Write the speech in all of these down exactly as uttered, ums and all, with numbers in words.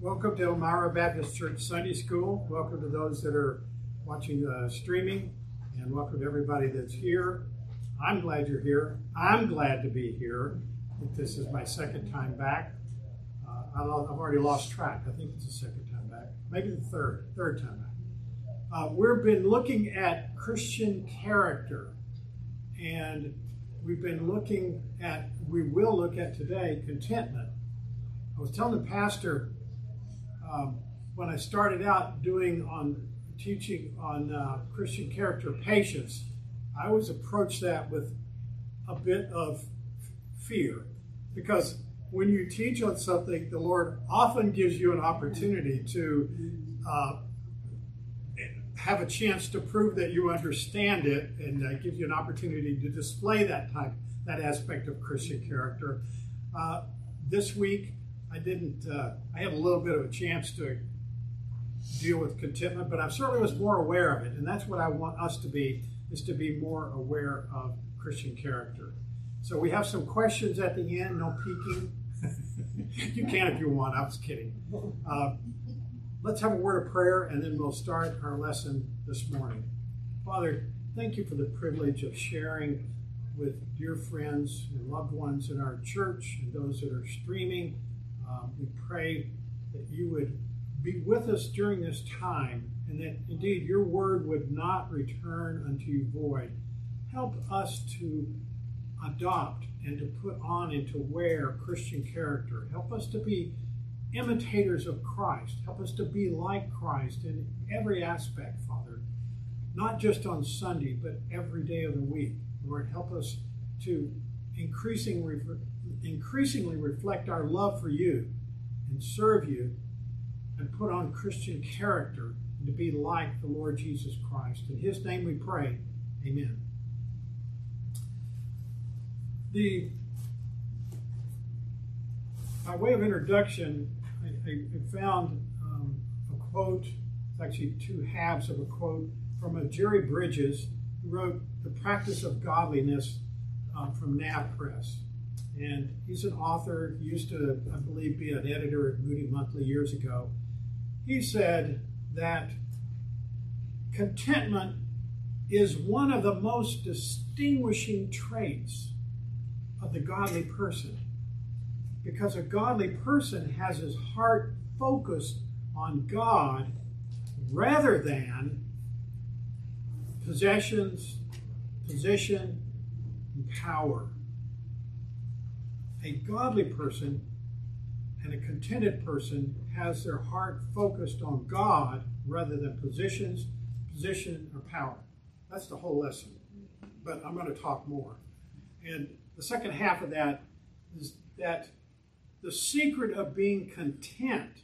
Welcome to Elmira Baptist Church Sunday School. Welcome to those that are watching the streaming, and welcome to everybody that's here. I'm glad you're here. I'm glad to be here. I think this is my second time back. Uh, I've already lost track. I think it's the second time back. Maybe the third, third time back. Uh, we've been looking at Christian character, and we've been looking at, we will look at today, contentment. I was telling the pastor um, when I started out doing on teaching on uh, Christian character, patience, I always approach that with a bit of fear, because when you teach on something, the Lord often gives you an opportunity to uh, have a chance to prove that you understand it, and uh, gives you an opportunity to display that type, that aspect of Christian character. Uh, this week, I didn't, uh, I had a little bit of a chance to deal with contentment, but I certainly was more aware of it. And that's what I want us to be, is to be more aware of Christian character. So we have some questions at the end, no peeking. You can if you want, I was kidding. Uh, let's have a word of prayer, and then we'll start our lesson this morning. Father, thank you for the privilege of sharing with dear friends and loved ones in our church and those that are streaming. Uh, we pray that you would be with us during this time, and that indeed your word would not return unto you void. Help us to adopt and to put on and to wear Christian character. Help us to be imitators of Christ. Help us to be like Christ in every aspect, Father, not just on Sunday, but every day of the week. Lord, help us to increasingly increasingly reflect our love for you and serve you and put on Christian character and to be like the Lord Jesus Christ. In his name we pray, amen. The, by way of introduction, I, I found um, a quote, it's actually two halves of a quote, from a Jerry Bridges, who wrote The Practice of Godliness uh, from NavPress. And he's an author. He used to, I believe, be an editor at Moody Monthly years ago. He said that contentment is one of the most distinguishing traits of the godly person, because a godly person has his heart focused on God rather than possessions, position, and power. A godly person and a contented person has their heart focused on God rather than positions, position, or power. That's the whole lesson. But I'm going to talk more. And the second half of that is that the secret of being content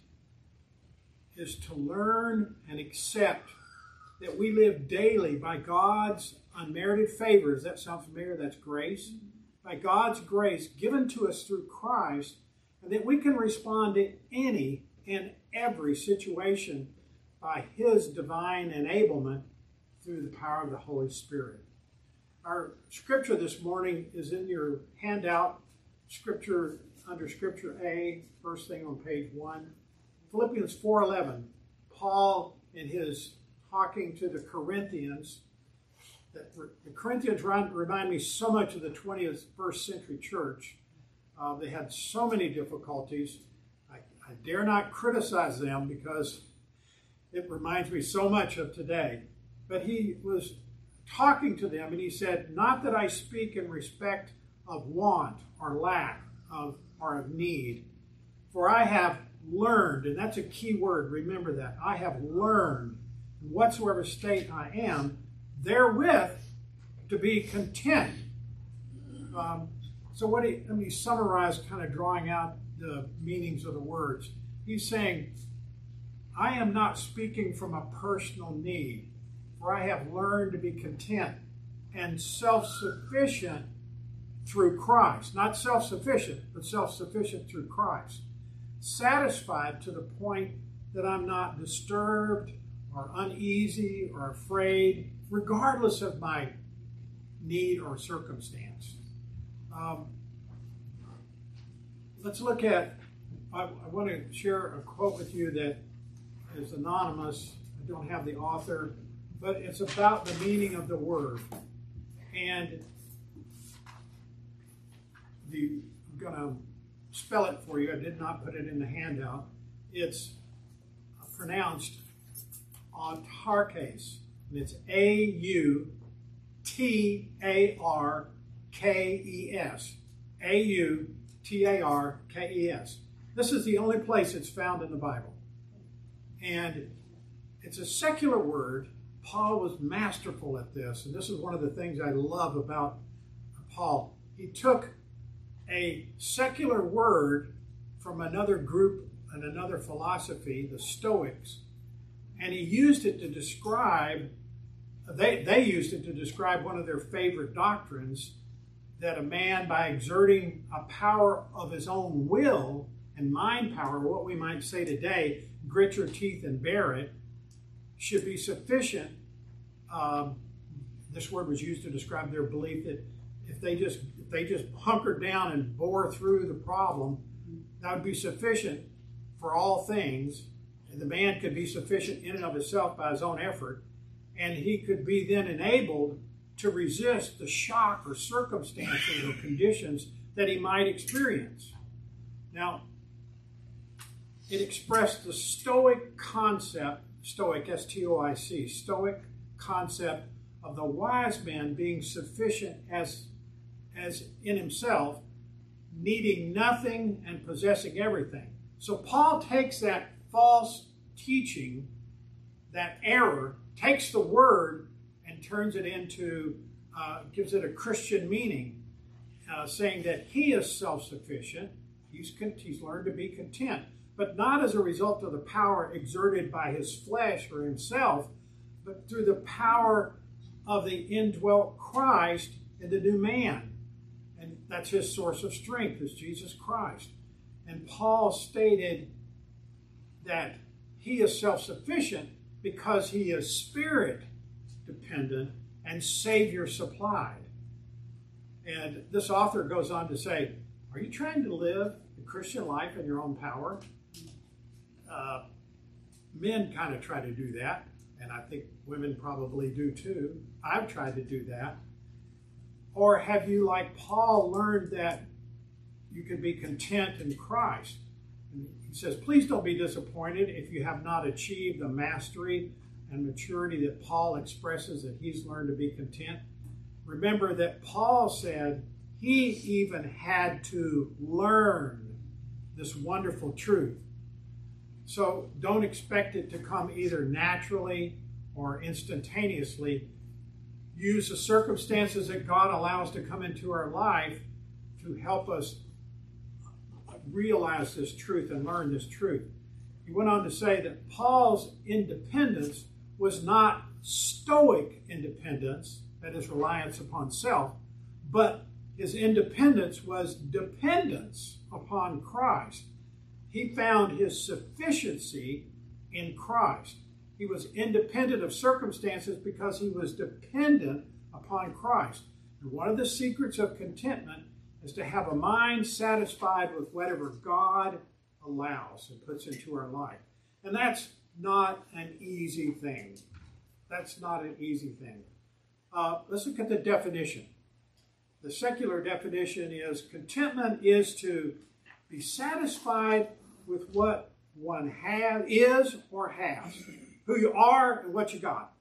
is to learn and accept that we live daily by God's unmerited favor. Does that sound familiar? That's grace. By God's grace given to us through Christ, and that we can respond to any and every situation by his divine enablement through the power of the Holy Spirit. Our scripture this morning is in your handout, scripture under Scripture A, first thing on page one. Philippians four eleven. Paul, in his talking to the Corinthians, that the Corinthians remind me so much of the twenty-first century church. Uh, they had so many difficulties. I, I dare not criticize them because it reminds me so much of today. But he was talking to them, and he said, "Not that I speak in respect of want or lack of or of need, for I have learned," and that's a key word, remember that, I have learned in whatsoever state I am, therewith to be content. Um, so what he, let me summarize, kind of drawing out the meanings of the words. He's saying, I am not speaking from a personal need, for I have learned to be content and self-sufficient through Christ. Not self-sufficient, but self-sufficient through Christ. Satisfied to the point that I'm not disturbed or uneasy or afraid, regardless of my need or circumstance. Um, let's look at I, I want to share a quote with you that is anonymous. I don't have the author, but it's about the meaning of the word. And the, I'm going to spell it for you. I did not put it in the handout. It's pronounced autarkes, and it's A U T A R K E S. A U T A R K E S. This is the only place it's found in the Bible. And it's a secular word. Paul was masterful at this, and this is one of the things I love about Paul. He took a secular word from another group and another philosophy, the Stoics, and he used it to describe, they, they used it to describe one of their favorite doctrines, that a man, by exerting a power of his own will and mind power, what we might say today, grit your teeth and bear it, should be sufficient. Um, this word was used to describe their belief that if they just if they just hunkered down and bore through the problem, that would be sufficient for all things. And the man could be sufficient in and of himself by his own effort, and he could be then enabled to resist the shock or circumstances or conditions that he might experience. Now, it expressed the Stoic concept, Stoic, S T O I C, Stoic concept of the wise man being sufficient as, as in himself, needing nothing and possessing everything. So Paul takes that false teaching, that error, takes the word and turns it into, uh, gives it a Christian meaning, uh, saying that he is self-sufficient. He's, he's learned to be content, but not as a result of the power exerted by his flesh or himself, but through the power of the indwelt Christ in the new man. And that's his source of strength, is Jesus Christ. And Paul stated that he is self-sufficient because he is spirit dependent and Savior supplied. And this author goes on to say, are you trying to live the Christian life in your own power? Uh, men kind of try to do that, and I think women probably do too. I've tried to do that. Or have you, like Paul, learned that you can be content in Christ? And he says, please don't be disappointed if you have not achieved the mastery and maturity that Paul expresses that he's learned to be content. Remember that Paul said he even had to learn this wonderful truth. So don't expect it to come either naturally or instantaneously. Use the circumstances that God allows to come into our life to help us realize this truth and learn this truth. He went on to say that Paul's independence was not stoic independence, that is reliance upon self, but his independence was dependence upon Christ. He found his sufficiency in Christ. He was independent of circumstances because he was dependent upon Christ. And one of the secrets of contentment is to have a mind satisfied with whatever God allows and puts into our life. And that's not an easy thing. That's not an easy thing. Uh, let's look at the definition. The secular definition is contentment is to be satisfied with what one has, is or has, who you are and what you got.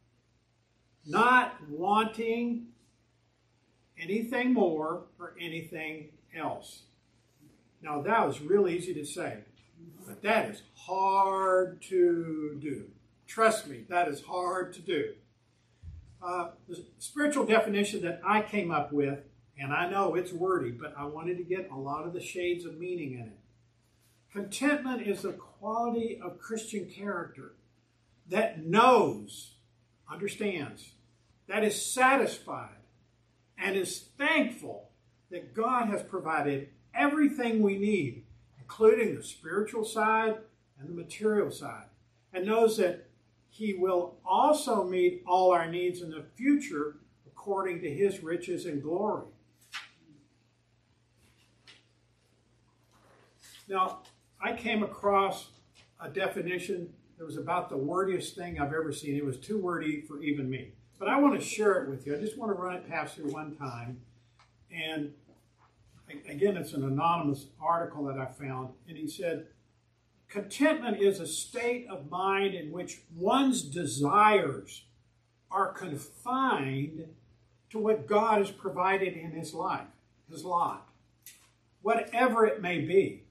Not wanting anything more or anything else. Now that was real easy to say, but that is hard to do. Trust me, that is hard to do. Uh, the spiritual definition that I came up with, and I know it's wordy, but I wanted to get a lot of the shades of meaning in it. Contentment is the quality of Christian character that knows, understands, that is satisfied, and is thankful that God has provided everything we need, including the spiritual side and the material side, and knows that He will also meet all our needs in the future according to His riches and glory. Now, I came across a definition that was about the wordiest thing I've ever seen. It was too wordy for even me. But I want to share it with you. I just want to run it past you one time. And again, it's an anonymous article that I found. And he said, contentment is a state of mind in which one's desires are confined to what God has provided in his life, his lot, whatever it may be.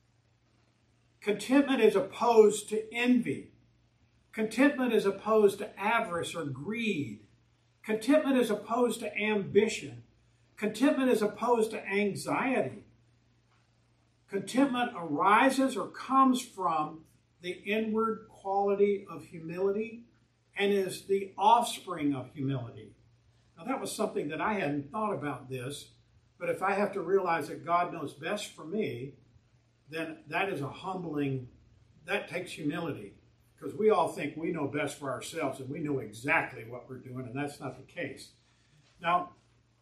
Contentment is opposed to envy. Contentment is opposed to avarice or greed. Contentment is opposed to ambition. Contentment is opposed to anxiety. Contentment arises or comes from the inward quality of humility and is the offspring of humility. Now, that was something that I hadn't thought about this, but if I have to realize that God knows best for me, then that is a humbling, that takes humility, because we all think we know best for ourselves and we know exactly what we're doing, and that's not the case. Now,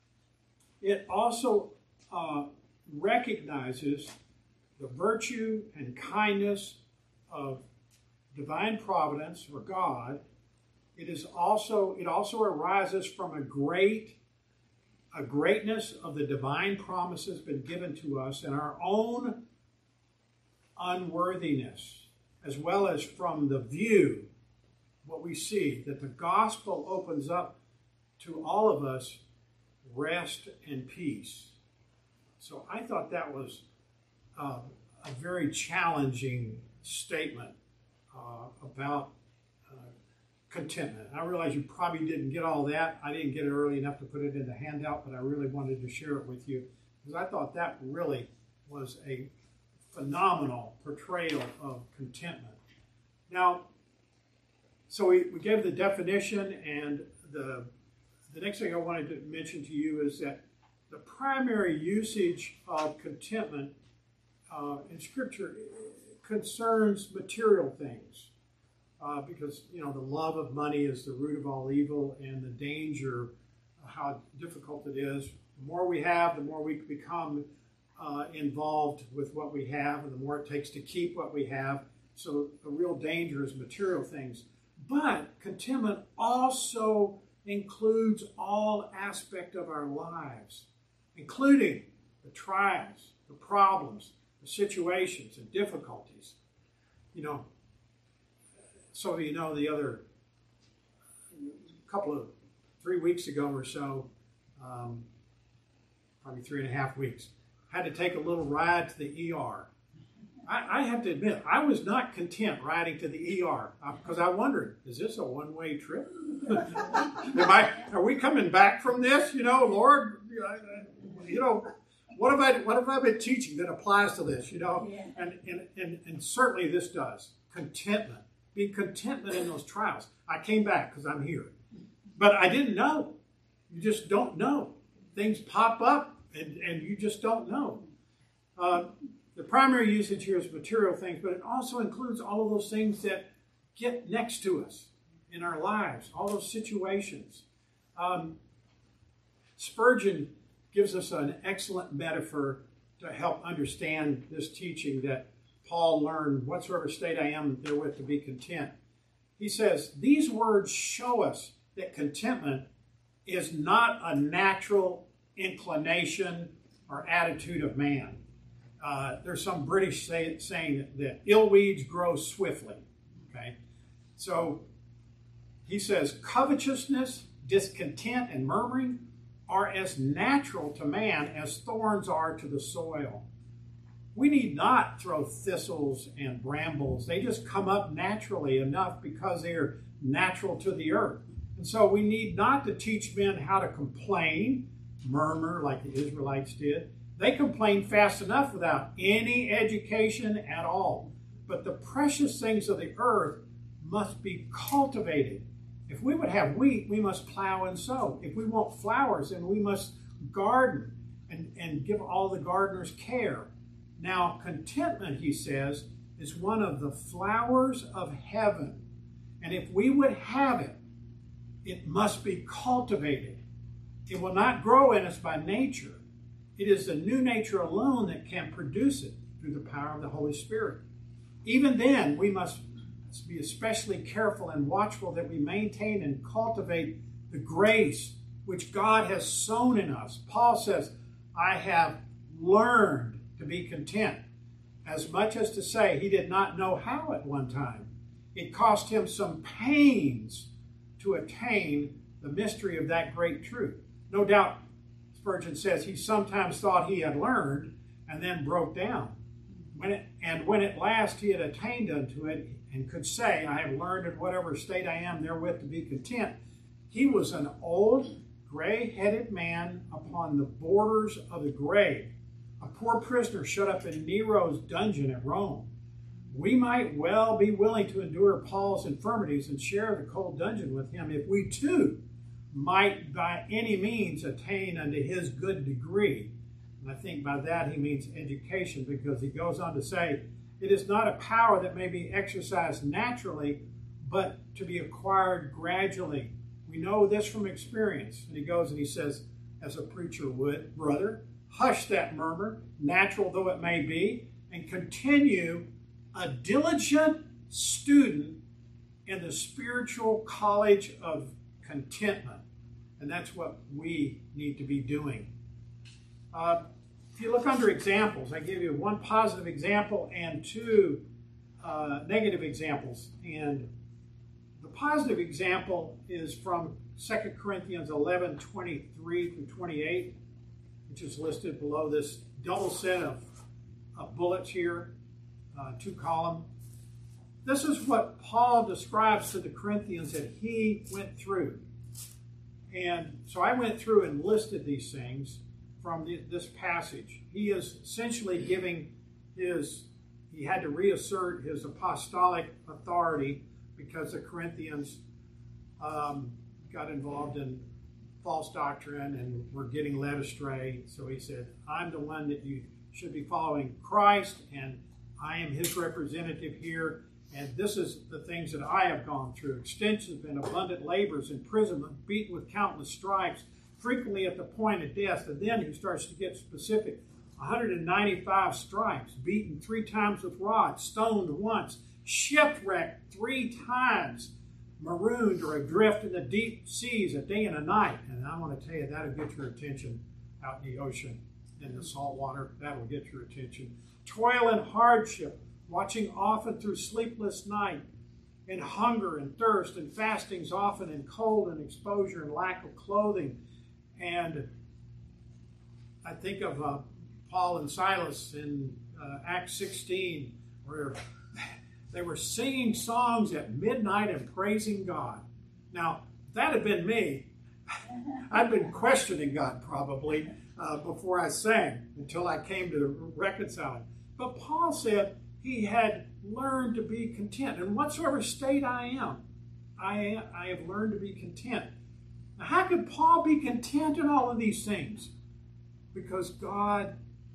it also uh, recognizes the virtue and kindness of divine providence or God. It is also, it also arises from a great, a greatness of the divine promises been given to us and our own unworthiness, as well as from the view, what we see, that the gospel opens up to all of us rest and peace. So I thought that was uh, a very challenging statement uh, about uh, contentment. I realize you probably didn't get all that. I didn't get it early enough to put it in the handout, but I really wanted to share it with you because I thought that really was a phenomenal portrayal of contentment. Now, so we, we gave the definition, and the, the next thing I wanted to mention to you is that the primary usage of contentment uh, in Scripture concerns material things. Uh, because, you know, the love of money is the root of all evil, and the danger, uh, how difficult it is. The more we have, the more we become uh, involved with what we have, and the more it takes to keep what we have. So the real danger is material things. But contentment also includes all aspects of our lives, including the trials, the problems, the situations, and difficulties. You know, some of you know the other couple of, three weeks ago or so, um, probably three and a half weeks, had to take a little ride to the E R. I, I have to admit, I was not content riding to the E R because I wondered, is this a one-way trip? Am I, are we coming back from this? You know, Lord, you know, what have I, what have I been teaching that applies to this? You know, yeah. and, and, and, and certainly this does. Contentment. Be contentment in those trials. I came back because I'm here. But I didn't know. You just don't know. Things pop up and, and you just don't know. Uh, the primary usage here is material things, but it also includes all of those things that get next to us in our lives, all those situations. Um, Spurgeon gives us an excellent metaphor to help understand this teaching that Paul learned, whatsoever state I am therewith to be content. He says, these words show us that contentment is not a natural inclination or attitude of man. Uh, there's some British say, saying that, that ill weeds grow swiftly. Okay, so he says, covetousness, discontent, and murmuring are as natural to man as thorns are to the soil. We need not throw thistles and brambles. They just come up naturally enough because they are natural to the earth. And so we need not to teach men how to complain, murmur like the Israelites did. They complained fast enough without any education at all. But the precious things of the earth must be cultivated. If we would have wheat, we must plow and sow. If we want flowers, then we must garden and, and give all the gardeners care. Now, contentment, he says, is one of the flowers of heaven. And if we would have it, it must be cultivated. It will not grow in us by nature. It is the new nature alone that can produce it. through the power of the Holy Spirit. Even then, we must be especially careful and watchful that we maintain and cultivate the grace which God has sown in us. Paul says, I have learned to be content, as much as to say he did not know how at one time. It cost him some pains to attain the mystery of that great truth. No doubt, Spurgeon says, he sometimes thought he had learned and then broke down. When it, and when at last he had attained unto it and could say, I have learned in whatever state I am therewith to be content, he was an old, gray-headed man upon the borders of the grave, a poor prisoner shut up in Nero's dungeon at Rome. We might well be willing to endure Paul's infirmities and share the cold dungeon with him if we too might by any means attain unto his good degree. And I think by that he means education, because he goes on to say, it is not a power that may be exercised naturally, but to be acquired gradually. We know this from experience. And he goes and he says, as a preacher would, brother, hush that murmur, natural though it may be, and continue a diligent student in the spiritual college of contentment. And that's what we need to be doing. Uh, if you look under examples, I give you one positive example and two uh, negative examples. And the positive example is from Second Corinthians eleven, twenty-three through twenty-eight, which is listed below this double set of, of bullets here, uh, two column. This is what Paul describes to the Corinthians that he went through. And so I went through and listed these things from the, this passage. He is essentially giving his, he had to reassert his apostolic authority because the Corinthians um, got involved in false doctrine and were getting led astray. So he said, I'm the one that you should be following Christ, and I am his representative here. And this is the things that I have gone through. Extensive and abundant labors, imprisonment, beaten with countless stripes, frequently at the point of death. And then he starts to get specific. one hundred ninety-five stripes, beaten three times with rods, stoned once, shipwrecked three times, marooned or adrift in the deep seas a day and a night. And I want to tell you, that'll get your attention out in the ocean, in the salt water. That'll get your attention. Toil and hardship, watching often through sleepless night, and hunger and thirst and fastings often, and cold and exposure and lack of clothing. And I think of uh, Paul and Silas in uh, Acts sixteen, where they were singing songs at midnight and praising God. Now, if that had been me, I'd been questioning God probably uh, before I sang, until I came to reconciling. But Paul said he had learned to be content. In whatsoever state I am, I, am, I have learned to be content. Now, how could Paul be content in all of these things? Because God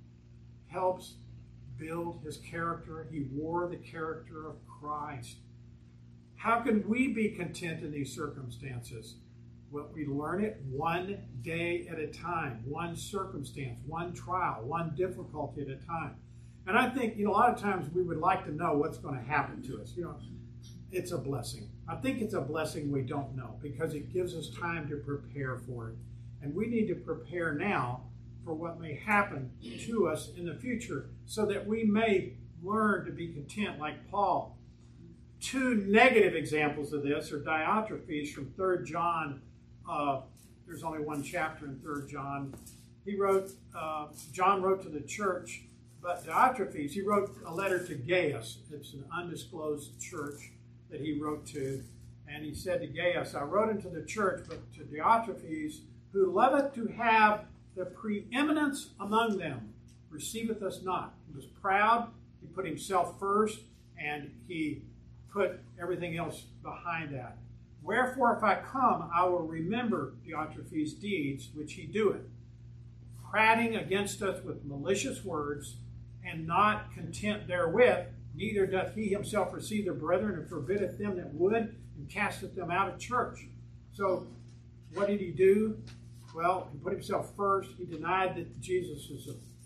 helps build his character. He wore the character of Christ. How can we be content in these circumstances? Well, we learn it one day at a time, one circumstance, one trial, one difficulty at a time. And I think, you know, a lot of times we would like to know what's going to happen to us. You know, it's a blessing. I think it's a blessing we don't know, because it gives us time to prepare for it. And we need to prepare now for what may happen to us in the future, so that we may learn to be content like Paul. Two negative examples of this are Diotrephes from Third John. Uh, there's only one chapter in Third John. He wrote, uh, John wrote to the church, but Diotrephes, he wrote a letter to Gaius. It's an undisclosed church that he wrote to. And he said to Gaius, I wrote into the church, but to Diotrephes, who loveth to have the preeminence among them, receiveth us not. He was proud. He put himself first, and he put everything else behind that. Wherefore, if I come, I will remember Diotrephes' deeds, which he doeth, prating against us with malicious words, and not content therewith, neither doth he himself receive the brethren, and forbiddeth them that would, and casteth them out of church. So, what did he do? Well, he put himself first. He denied that Jesus was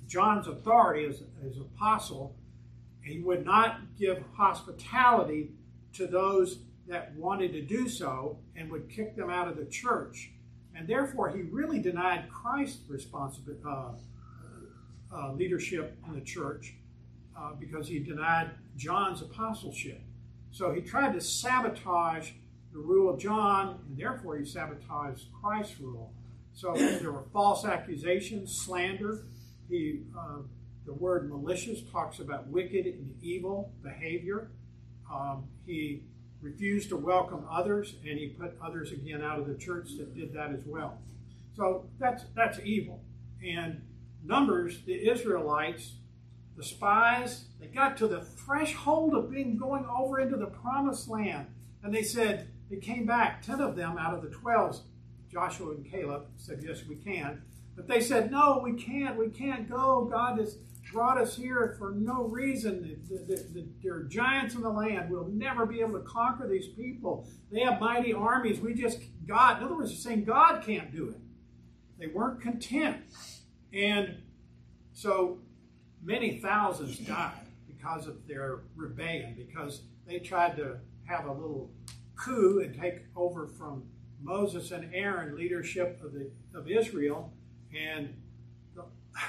John's authority as, as apostle. He would not give hospitality to those that wanted to do so and would kick them out of the church. And therefore, he really denied Christ's responsibility, uh, uh, leadership in the church uh, because he denied John's apostleship. So he tried to sabotage the rule of John, and therefore he sabotaged Christ's rule. So there were false accusations, slander. He, uh, the word malicious talks about wicked and evil behavior. Um, he refused to welcome others, and he put others again out of the church that did that as well. So that's that's evil. And Numbers, the Israelites, the spies, they got to the threshold of being going over into the promised land. And they said, they came back, ten of them out of the twelve, Joshua and Caleb said, yes, we can. But they said, no, we can't, we can't go. God has brought us here for no reason. The, the, the, there are giants in the land. We'll never be able to conquer these people. They have mighty armies. We just, God, in other words, they're saying God can't do it. They weren't content. And so many thousands died because of their rebellion, because they tried to have a little coup and take over from Moses and Aaron leadership of the of Israel, and the,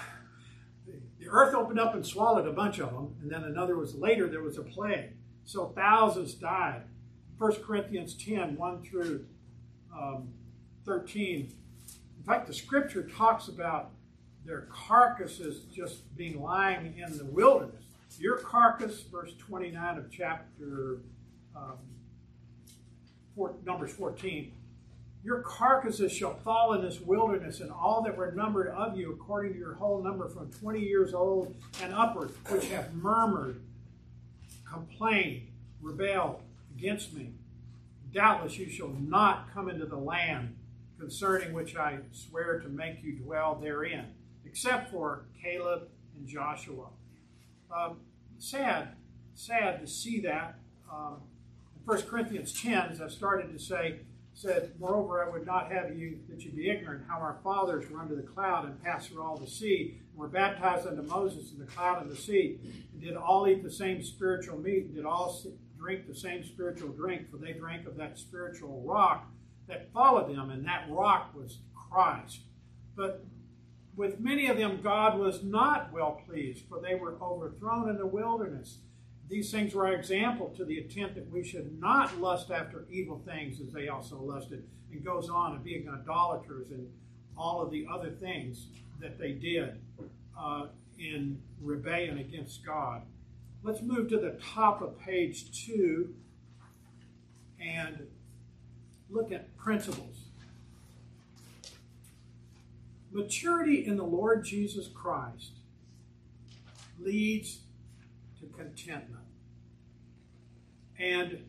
the earth opened up and swallowed a bunch of them, and then another was later there was a plague. So thousands died. First Corinthians ten, one through um, thirteen. In fact, the scripture talks about their carcasses just being lying in the wilderness. Your carcass, verse twenty-nine of chapter um, four, Numbers fourteen, your carcasses shall fall in this wilderness, and all that were numbered of you, according to your whole number, from twenty years old and upward, which have murmured, complained, rebelled against me. Doubtless you shall not come into the land concerning which I swear to make you dwell therein, except for Caleb and Joshua. Um, sad, sad to see that. Um, in First Corinthians ten, as I started to say, said, moreover, I would not have you that you be ignorant how our fathers were under the cloud and passed through all the sea, and were baptized unto Moses in the cloud and the sea, and did all eat the same spiritual meat, and did all drink the same spiritual drink, for they drank of that spiritual rock that followed them, and that rock was Christ. But with many of them God was not well pleased, for they were overthrown in the wilderness. These things were our example to the intent that we should not lust after evil things as they also lusted. And goes on and being idolaters and all of the other things that they did uh, in rebellion against God. Let's move to the top of page two and look at principles. Maturity in the Lord Jesus Christ leads to contentment. And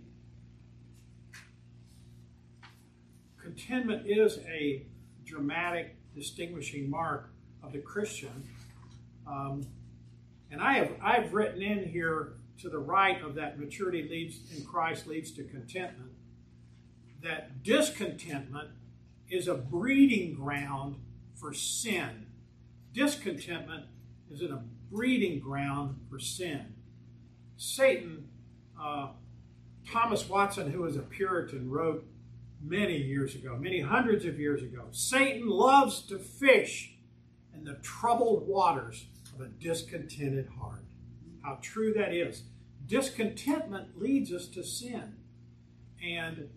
contentment is a dramatic distinguishing mark of the Christian. Um, and I have I've written in here to the right of that maturity leads in Christ leads to contentment, that discontentment is a breeding ground for sin. Discontentment is a breeding ground for sin. Satan, uh, Thomas Watson, who was a Puritan, wrote many years ago, many hundreds of years ago, Satan loves to fish in the troubled waters of a discontented heart. How true that is. Discontentment leads us to sin. And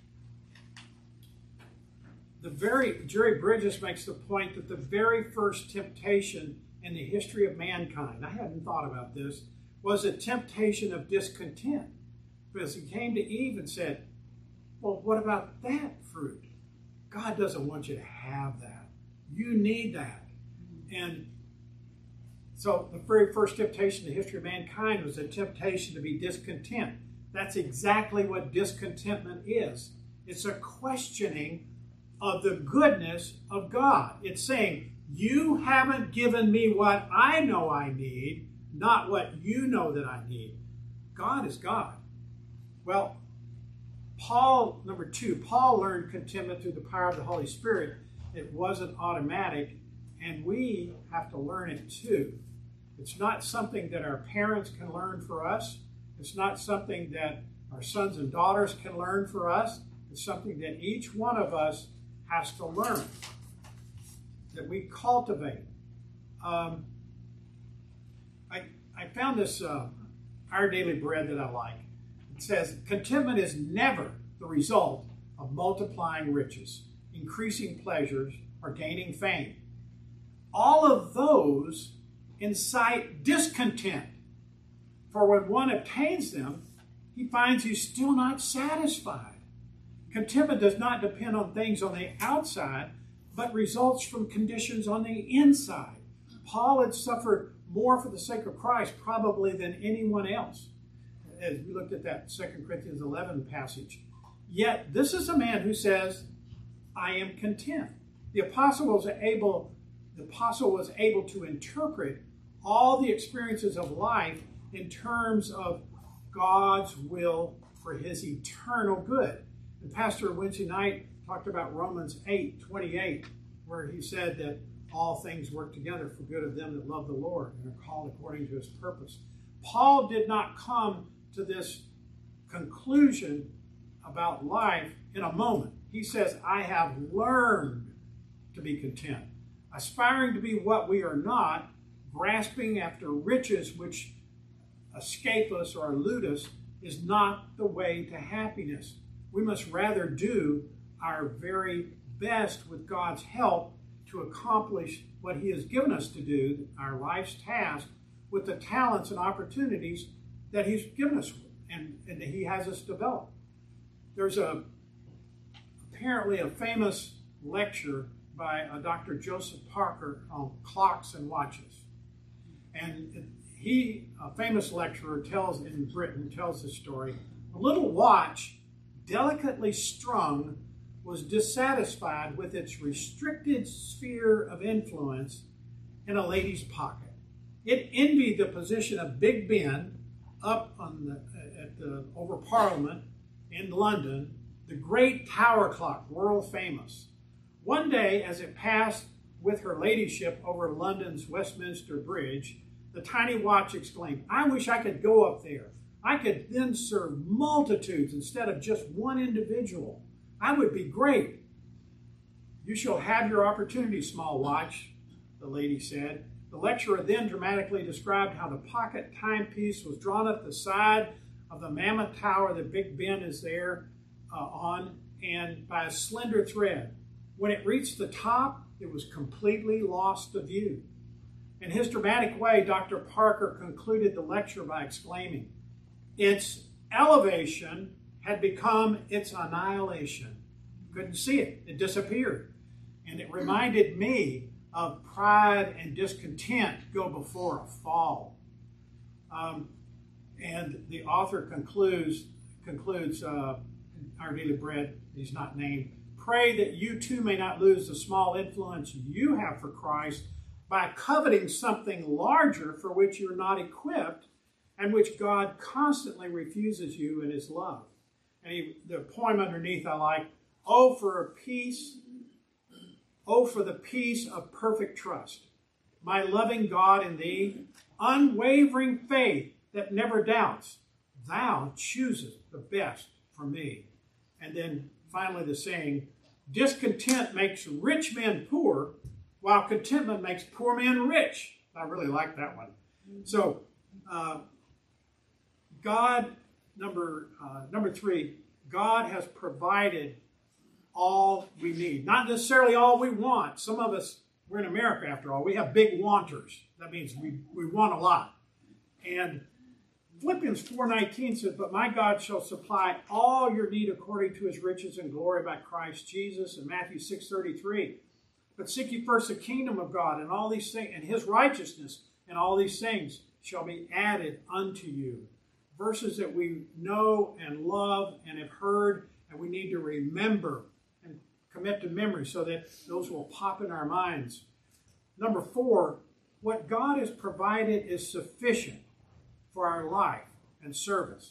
the very, Jerry Bridges makes the point that the very first temptation in the history of mankind, I hadn't thought about this, was a temptation of discontent. Because he came to Eve and said, well, what about that fruit? God doesn't want you to have that. You need that. And so the very first temptation in the history of mankind was a temptation to be discontent. That's exactly what discontentment is. It's a questioning of the goodness of God. It's saying, you haven't given me what I know I need, not what you know that I need. God is God. Well, Paul, number two, Paul learned contentment through the power of the Holy Spirit. It wasn't automatic, and we have to learn it too. It's not something that our parents can learn for us. It's not something that our sons and daughters can learn for us. It's something that each one of us has to learn, that we cultivate. Um, I, I found this uh, Our Daily Bread that I like. It says, contentment is never the result of multiplying riches, increasing pleasures, or gaining fame. All of those incite discontent. For when one obtains them, he finds he's still not satisfied. Contentment does not depend on things on the outside, but results from conditions on the inside. Paul had suffered more for the sake of Christ probably than anyone else, as we looked at that Second Corinthians eleven passage. Yet this is a man who says, I am content. The apostle was able, the apostle was able to interpret all the experiences of life in terms of God's will for his eternal good. And Pastor Wednesday night talked about Romans eight twenty-eight, where he said that all things work together for good of them that love the Lord and are called according to his purpose. Paul did not come to this conclusion about life in a moment. He says, I have learned to be content, aspiring to be what we are not, grasping after riches which escape us or elude us is not the way to happiness. We must rather do our very best with God's help to accomplish what he has given us to do, our life's task, with the talents and opportunities that he's given us and, and that he has us develop. There's a apparently a famous lecture by a Doctor Joseph Parker on clocks and watches. And he, a famous lecturer, tells in Britain, tells the story, a little watch, delicately strung, was dissatisfied with its restricted sphere of influence in a lady's pocket. It envied the position of Big Ben up on the, at the over Parliament in London, the great tower clock, world famous. One day, as it passed with her ladyship over London's Westminster Bridge, the tiny watch exclaimed, I wish I could go up there. I could then serve multitudes instead of just one individual. I would be great. You shall have your opportunity, small watch, the lady said. The lecturer then dramatically described how the pocket timepiece was drawn up the side of the mammoth tower that Big Ben is there uh, on, and by a slender thread. When it reached the top, it was completely lost to view. In his dramatic way, Doctor Parker concluded the lecture by exclaiming, its elevation had become its annihilation. Couldn't see it. It disappeared. And it reminded me of pride and discontent go before a fall. Um, and the author concludes, concludes uh, Our Daily Bread, he's not named, pray that you too may not lose the small influence you have for Christ by coveting something larger for which you're not equipped and which God constantly refuses you in his love. And he, the poem underneath I like, oh, for a peace, oh, for the peace of perfect trust. My loving God in thee, unwavering faith that never doubts, thou choosest the best for me. And then finally the saying, discontent makes rich men poor, while contentment makes poor men rich. I really like that one. So, uh, God, number uh, number three, God has provided all we need. Not necessarily all we want. Some of us, we're in America after all, we have big wanters. That means we, we want a lot. And Philippians four nineteen says, but my God shall supply all your need according to his riches and glory by Christ Jesus. And Matthew six thirty-three, but seek ye first the kingdom of God and all these things, and his righteousness, and all these things shall be added unto you. Verses that we know and love and have heard, and we need to remember and commit to memory so that those will pop in our minds. Number four, what God has provided is sufficient for our life and service.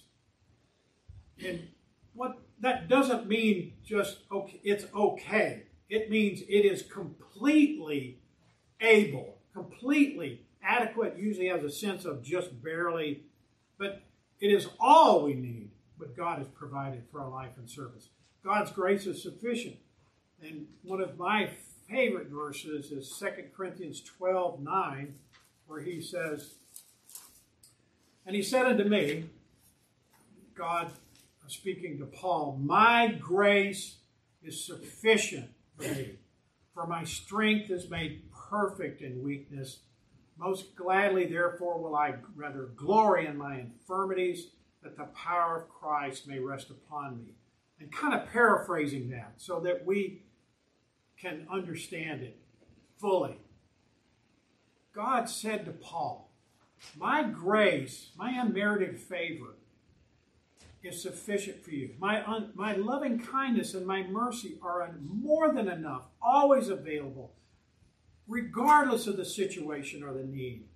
And what that doesn't mean just okay, it's okay. It means it is completely able, completely, adequate usually has a sense of just barely, but it is all we need, what God has provided for our life and service. God's grace is sufficient. And one of my favorite verses is Second Corinthians twelve nine, where he says, "And he said unto me," God speaking to Paul, "My grace is sufficient for thee, for my strength is made perfect in weakness. Most gladly, therefore, will I rather glory in my infirmities, that the power of Christ may rest upon me." And kind of paraphrasing that so that we can understand it fully. God said to Paul, "My grace, my unmerited favor, is sufficient for you. My, un, my loving kindness and my mercy are more than enough, always available, regardless of the situation or the need."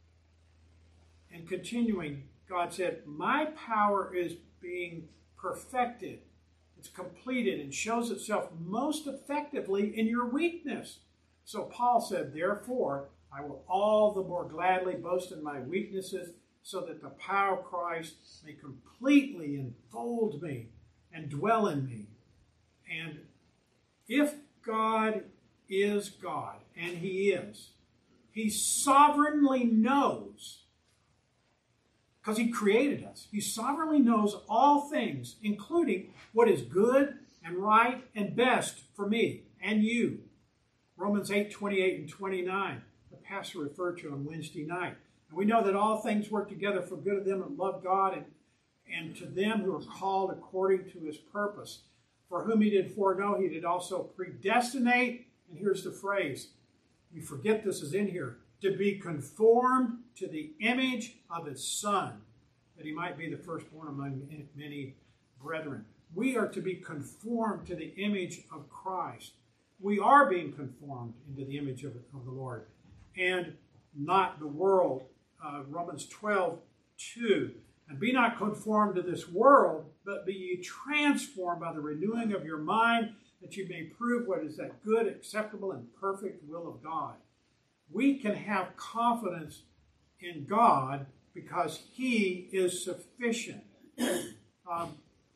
And continuing, God said, "My power is being perfected. It's completed and shows itself most effectively in your weakness." So Paul said, "Therefore, I will all the more gladly boast in my weaknesses, so that the power of Christ may completely enfold me and dwell in me." And if God is God, and he is, he sovereignly knows, because he created us, he sovereignly knows all things, including what is good and right and best for me and you. Romans eight twenty-eight and twenty-nine, the pastor referred to on Wednesday night. And we know that all things work together for good of them that love God, and, and to them who are called according to his purpose. For whom he did foreknow, he did also predestinate. And here's the phrase. We forget this is in here. To be conformed to the image of his Son, that he might be the firstborn among many brethren. We are to be conformed to the image of Christ. We are being conformed into the image of, of the Lord, and not the world. Uh, Romans twelve two. "And be not conformed to this world, but be ye transformed by the renewing of your mind, that you may prove what is that good, acceptable, and perfect will of God." We can have confidence in God because he is sufficient. Um,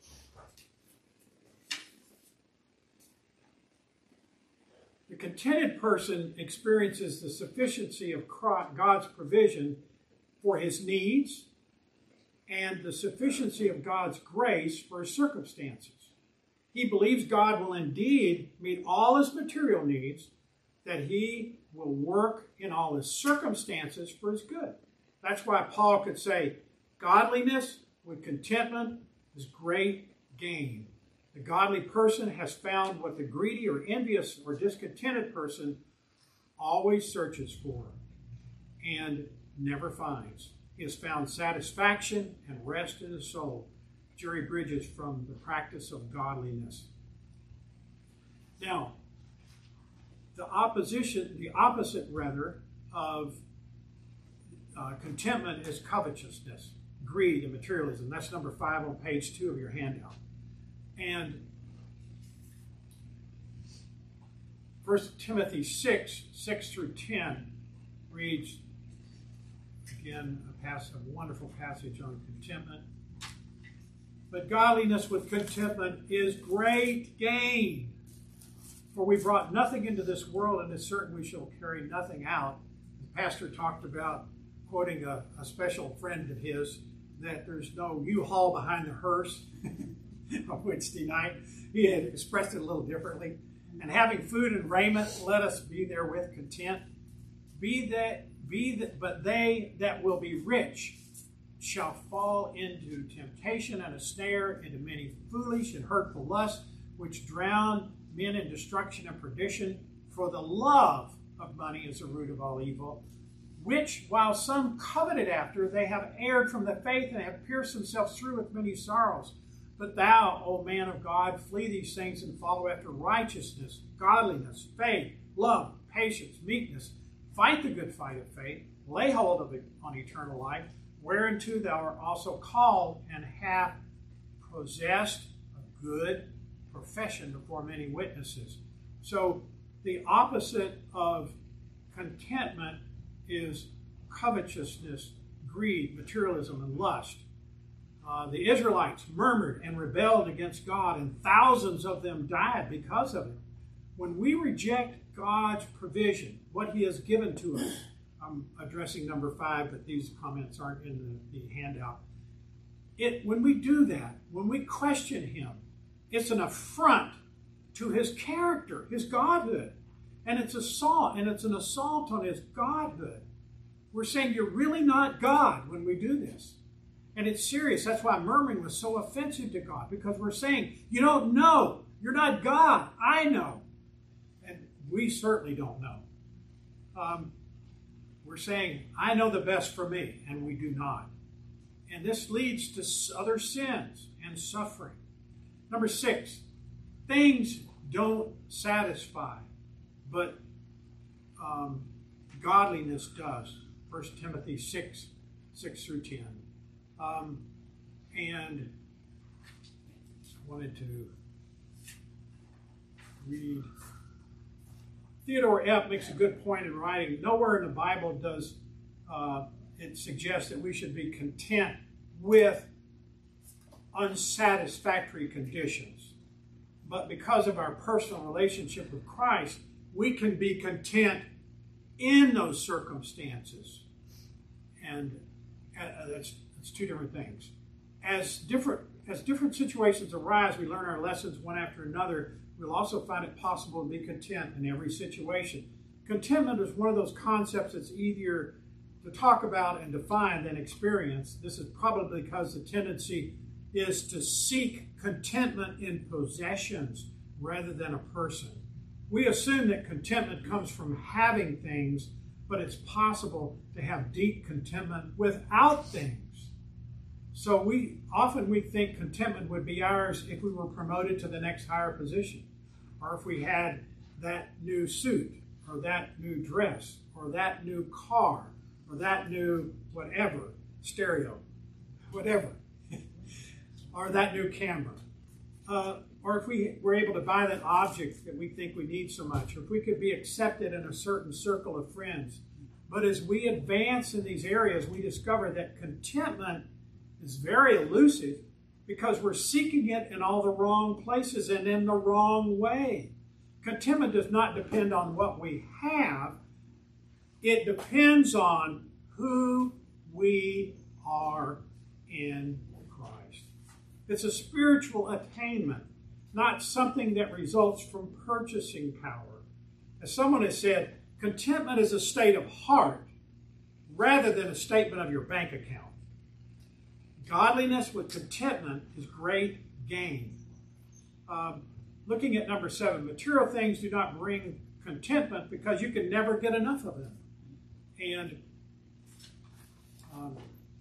the contented person experiences the sufficiency of God's provision for his needs and the sufficiency of God's grace for his circumstances. He believes God will indeed meet all his material needs, that he will work in all his circumstances for his good. That's why Paul could say, "Godliness with contentment is great gain." The godly person has found what the greedy or envious or discontented person always searches for and never finds. He has found satisfaction and rest in his soul. Jerry Bridges from The Practice of Godliness. Now, the opposition, the opposite rather, of uh, contentment is covetousness, greed, and materialism. That's number five on page two of your handout. And First Timothy six, six through ten reads, again, a, passage, a wonderful passage on contentment. "But godliness with contentment is great gain. For we brought nothing into this world, and it's certain we shall carry nothing out." The pastor talked about, quoting a, a special friend of his, that there's no U-Haul behind the hearse on Wednesday night. He had expressed it a little differently. "And having food and raiment, let us be therewith content. Be that, be that, but they that will be rich shall fall into temptation and a snare, into many foolish and hurtful lusts, which drown men in destruction and perdition. For the love of money is the root of all evil, which, while some coveted after, they have erred from the faith and have pierced themselves through with many sorrows. But thou, O man of God, flee these things and follow after righteousness, godliness, faith, love, patience, meekness. Fight the good fight of faith. Lay hold of it on eternal life, whereunto thou art also called, and hast possessed a good profession before many witnesses." So the opposite of contentment is covetousness, greed, materialism, and lust. Uh, the Israelites murmured and rebelled against God, and thousands of them died because of it. When we reject God's provision, what He has given to us, I'm addressing number five, but these comments aren't in the, the handout. It, when we do that, when we question Him, it's an affront to His character, His godhood. And it's assault, and it's an assault on His godhood. We're saying you're really not God when we do this. And it's serious. That's why murmuring was so offensive to God, because we're saying, you don't know. You're not God. I know. And we certainly don't know. Um, we're saying, I know the best for me, and we do not. And this leads to other sins and suffering. Number six, things don't satisfy, but um, godliness does. First Timothy six, six through ten. Um, and I wanted to read. Theodore Epp makes a good point in writing. Nowhere in the Bible does uh, it suggest that we should be content with unsatisfactory conditions. But because of our personal relationship with Christ, we can be content in those circumstances. And uh, that's, that's two different things. As different, as different situations arise, we learn our lessons one after another. We'll also find it possible to be content in every situation. Contentment is one of those concepts that's easier to talk about and define than experience. This is probably because the tendency is to seek contentment in possessions rather than a person. We assume that contentment comes from having things, but it's possible to have deep contentment without things. So we often we think contentment would be ours if we were promoted to the next higher position, or if we had that new suit, or that new dress, or that new car, or that new whatever, stereo, whatever, or that new camera. Uh, or if we were able to buy that object that we think we need so much, or if we could be accepted in a certain circle of friends. But as we advance in these areas, we discover that contentment is very elusive because we're seeking it in all the wrong places and in the wrong way. Contentment does not depend on what we have. It depends on who we are in Christ. It's a spiritual attainment, not something that results from purchasing power. As someone has said, contentment is a state of heart rather than a statement of your bank account. Godliness with contentment is great gain. Um, looking at number seven, material things do not bring contentment because you can never get enough of them. And um,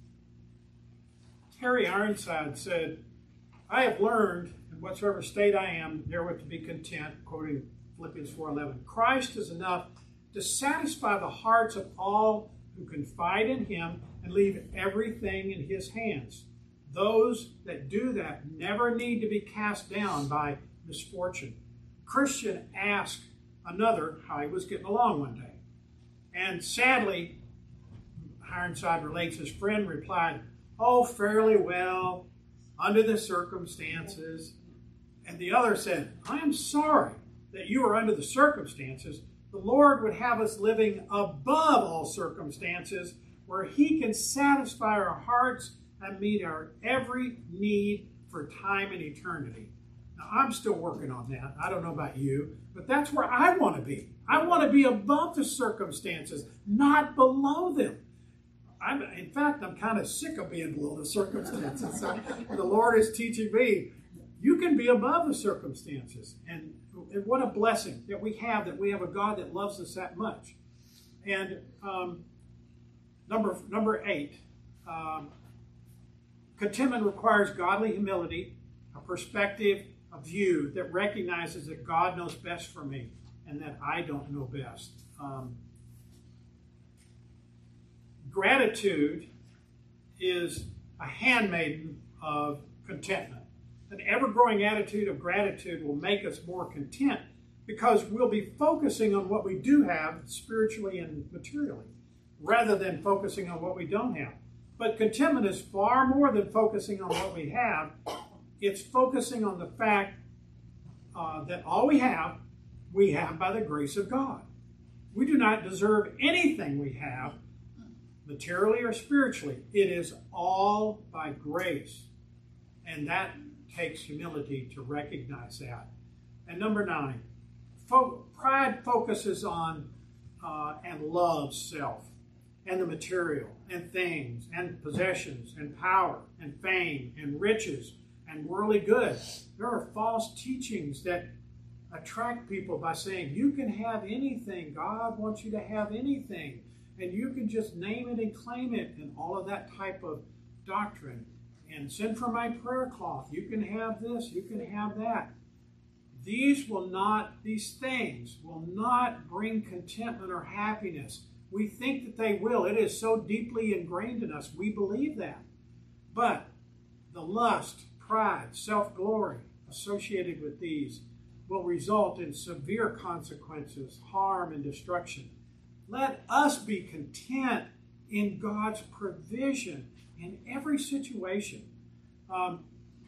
Harry Ironside said, I have learned in whatsoever state I am, therewith to be content, quoting Philippians four eleven. Christ is enough to satisfy the hearts of all who confide in Him and leave everything in His hands. Those that do that never need to be cast down by misfortune. Christian asked another how he was getting along one day. And sadly, Ironside relates, his friend replied, oh, fairly well, under the circumstances. And the other said, I am sorry that you are under the circumstances. The Lord would have us living above all circumstances, where He can satisfy our hearts and meet our every need for time and eternity. Now, I'm still working on that. I don't know about you, but that's where I want to be. I want to be above the circumstances, not below them. I'm, in fact, I'm kind of sick of being below the circumstances. So the Lord is teaching me, you can be above the circumstances. And, and what a blessing that we have, that we have a God that loves us that much. And um, number, number eight, um, contentment requires godly humility, a perspective, a view that recognizes that God knows best for me and that I don't know best. Um, gratitude is a handmaiden of contentment. An ever-growing attitude of gratitude will make us more content because we'll be focusing on what we do have spiritually and materially, rather than focusing on what we don't have. But contentment is far more than focusing on what we have. It's focusing on the fact uh, that all we have, we have by the grace of God. We do not deserve anything we have, materially or spiritually. It is all by grace. And that takes humility to recognize that. And number nine, fo- pride focuses on uh, and loves self and the material and things and possessions and power and fame and riches and worldly goods. There are false teachings that attract people by saying, you can have anything. God wants you to have anything. And you can just name it and claim it, and all of that type of doctrine. And send for my prayer cloth. You can have this, you can have that. These will not, these things will not bring contentment or happiness. We think that they will. It is so deeply ingrained in us. We believe that. But the lust, pride, self-glory associated with these will result in severe consequences, harm, and destruction. Let us be content in God's provision in every situation. Um,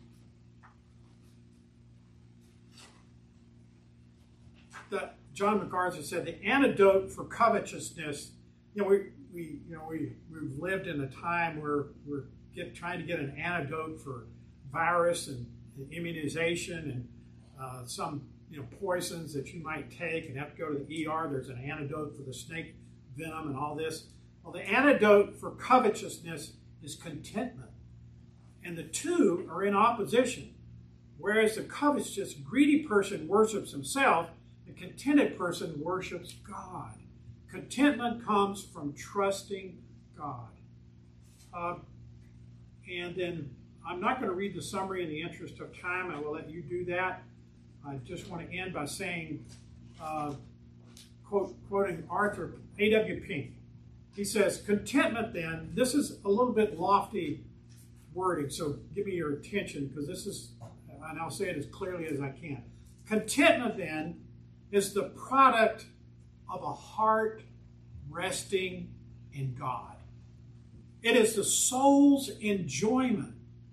the, John MacArthur said the antidote for covetousness. You know, we we you know we we've lived in a time where we're get, trying to get an antidote for virus and, and immunization and uh, some you know poisons that you might take and have to go to the E R. There's an antidote for the snake venom and all this. Well, the antidote for covetousness is contentment. And the two are in opposition. Whereas the covetous, greedy person worships himself, the contented person worships God. Contentment comes from trusting God. Uh, and then I'm not going to read the summary in the interest of time. I will let you do that. I just want to end by saying, uh, quote, quoting Arthur A W Pink. He says, contentment then, this is a little bit lofty wording, so give me your attention because this is, and I'll say it as clearly as I can. Contentment then is the product of a heart resting in God. It is the soul's enjoyment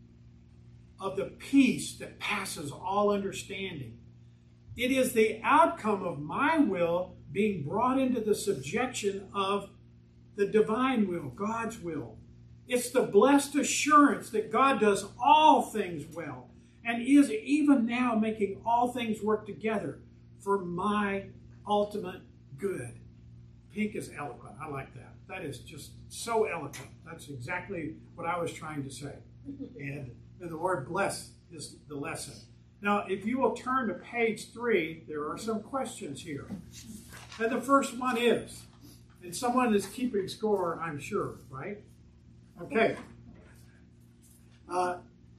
of the peace that passes all understanding. It is the outcome of my will being brought into the subjection of the divine will, God's will. It's the blessed assurance that God does all things well and is even now making all things work together for my ultimate good. Pink is eloquent. I like that. That is just so eloquent. That's exactly what I was trying to say. And, and the word bless is the lesson. Now, if you will turn to page three, there are some questions here. And the first one is, and someone is keeping score, I'm sure, right? Okay. Uh,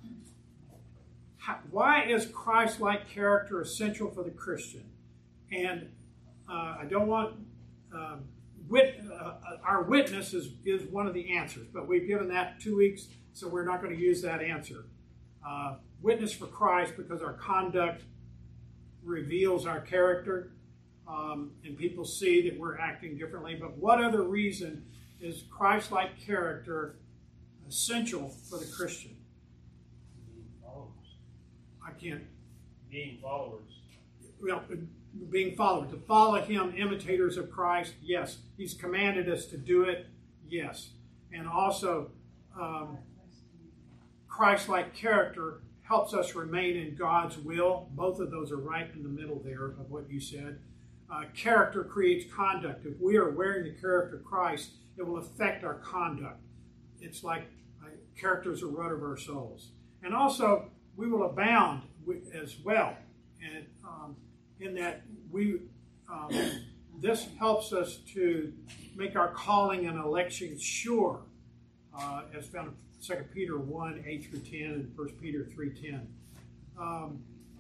how, why is Christ-like character essential for the Christian? And uh, I don't want, uh, wit, uh, our witness is, is one of the answers, but we've given that two weeks, so we're not going to use that answer. Uh, witness for Christ because our conduct reveals our character. Um, and people see that we're acting differently. But what other reason is Christ-like character essential for the Christian? Being followers. I can't. Being followers. Well, being followers. To follow him, imitators of Christ, yes. He's commanded us to do it, yes. And also, um, Christ-like character helps us remain in God's will. Both of those are right in the middle there of what you said. Uh, character creates conduct. If we are wearing the character of Christ, it will affect our conduct. It's like uh, character is the rudder of our souls. And also, we will abound as well. And um, in that, we um, this helps us to make our calling and election sure, uh, as found in Second Peter one, eight through ten, and First Peter three, ten. Um,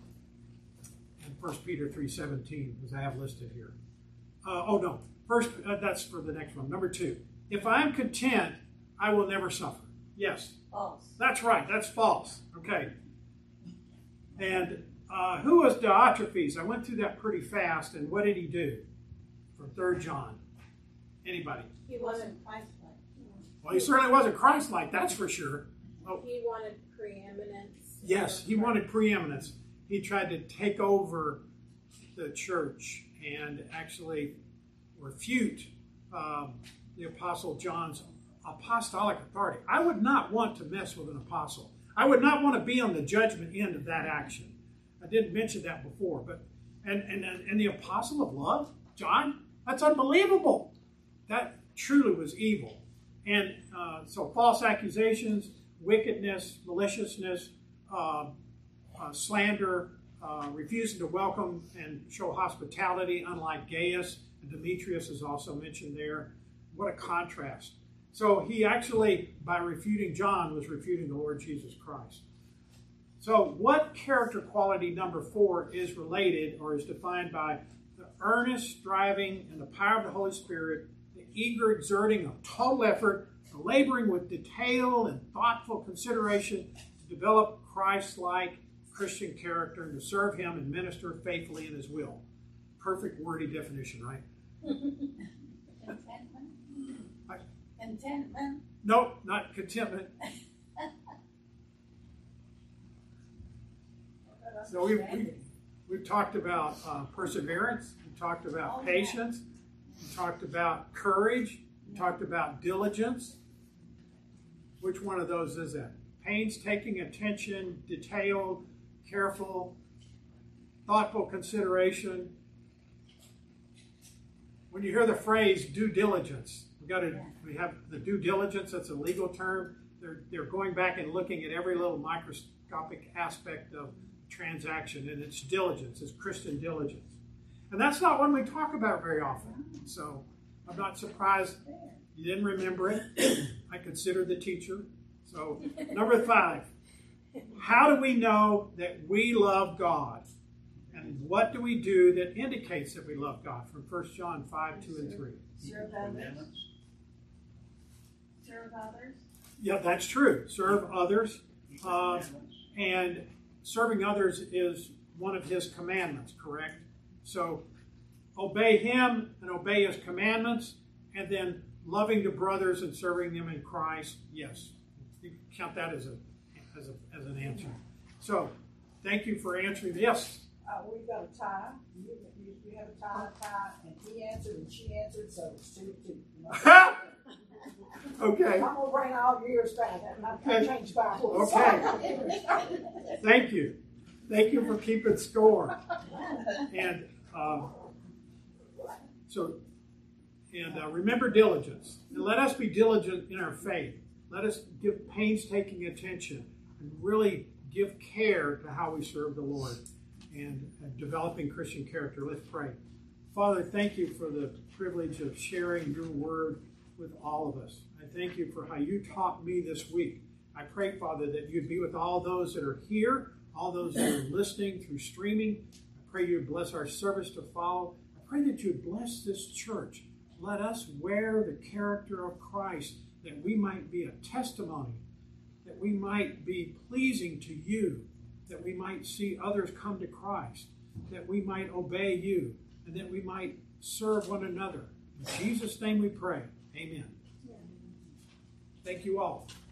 and First Peter three, seventeen, as I have listed here. Uh, oh, no. First, uh, that's for the next one. Number two. If I'm content, I will never suffer. Yes. False. That's right. That's false. Okay. And uh, who was Diotrephes? I went through that pretty fast, and what did he do from Third John? Anybody? He wasn't Christ-like. Well, he certainly wasn't Christ-like, that's for sure. Oh. He wanted preeminence. Yes, he wanted preeminence. He tried to take over the church and actually refute um, the Apostle John's apostolic authority. I would not want to mess with an apostle. I would not want to be on the judgment end of that action. I didn't mention that before, but and and and the apostle of love, John, that's unbelievable. That truly was evil. And uh, so false accusations, wickedness, maliciousness, uh, uh, slander, uh, refusing to welcome and show hospitality, unlike Gaius, and Demetrius is also mentioned there. What a contrast. So he actually, by refuting John, was refuting the Lord Jesus Christ. So what character quality number four is related or is defined by the earnest striving and the power of the Holy Spirit, the eager exerting of total effort, the laboring with detail and thoughtful consideration to develop Christ-like Christian character and to serve Him and minister faithfully in His will. Perfect wordy definition, right? Contentment? I, Contentment? no, not contentment. So we've, we've, we've talked about uh, perseverance, we talked about oh, patience, yeah. we talked about courage, we talked about diligence. Which one of those is that? Painstaking attention, detailed, careful, thoughtful consideration. When you hear the phrase due diligence, we got to we have the due diligence. That's a legal term. They're they're going back and looking at every little microscopic aspect of transaction, and it's diligence. It's Christian diligence, and that's not one we talk about very often. So I'm not surprised you didn't remember it. I considered the teacher. So number five, how do we know that we love God? And what do we do that indicates that we love God? From First John five, two, and three. Serve others. Serve others. Yeah, that's true. Serve others. Uh, and serving others is one of His commandments, correct? So obey Him and obey His commandments, and then loving the brothers and serving them in Christ, yes. You can count that as a as a as an answer. So thank you for answering. Yes. Uh, we've got a tie. You, you, you have a tie, tie, and he answered and she answered, so it's two to two. You know? Okay. I'm gonna bring all yours back, and I'm gonna change Bibles. Okay. Thank you. Thank you for keeping score. And um, so, and uh, remember diligence. And let us be diligent in our faith. Let us give painstaking attention and really give care to how we serve the Lord and uh, developing Christian character. Let's pray. Father, thank you for the privilege of sharing your word with all of us. I thank you for how you taught me this week. I pray, Father, that you'd be with all those that are here, all those that are listening through streaming. I pray you'd bless our service to follow. I pray that you'd bless this church. Let us wear the character of Christ, that we might be a testimony, that we might be pleasing to you, that we might see others come to Christ, that we might obey you, and that we might serve one another. In Jesus' name we pray. Amen. Thank you all.